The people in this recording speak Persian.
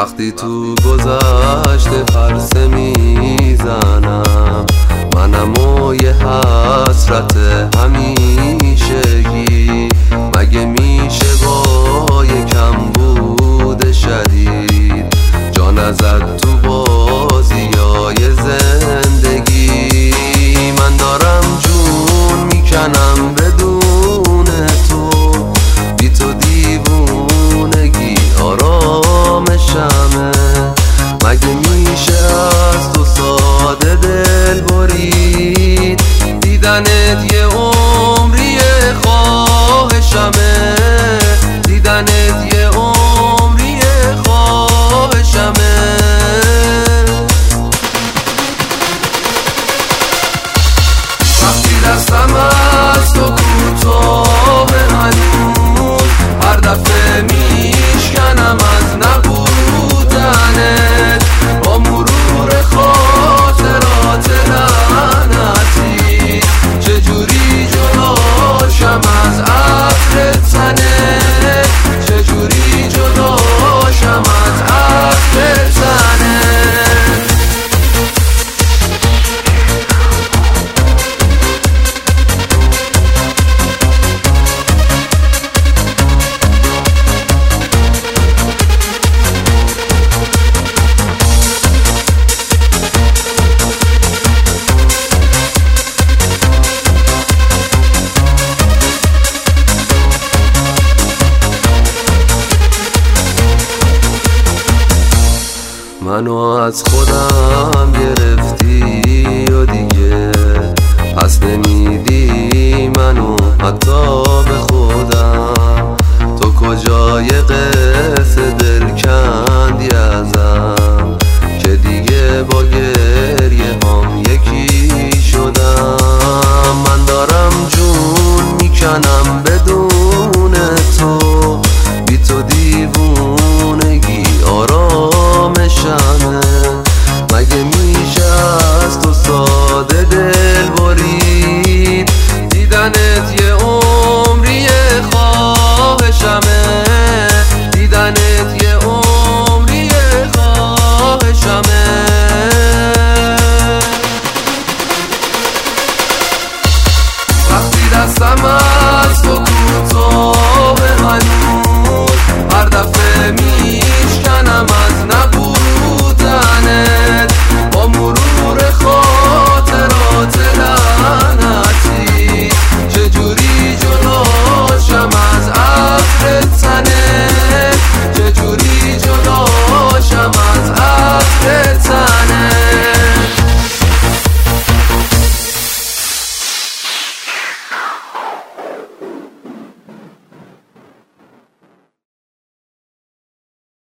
وقتی تو گذشته پرسه میزنم، منم و یه حسرت همیشگی. مگه میشه با یه کمبود شدید جان ازت تو بازیای زندگی؟ من دارم جون میکنم بدون تو، بی تو دیوونگی آرامشمه. مگه میشه از تو ساده دل برید؟ دیدنت یه عمری خواهشمه، دیدنت یه عمری خواهشمه. وقتی دستم از تو کوتاه هنوز، هر دفعه میشکنم از نبودنت. با مرور خاطرات لعنتی چجوری جداشم از عطر تنت، چجوری جداشم از عطر تنت. منو از خودم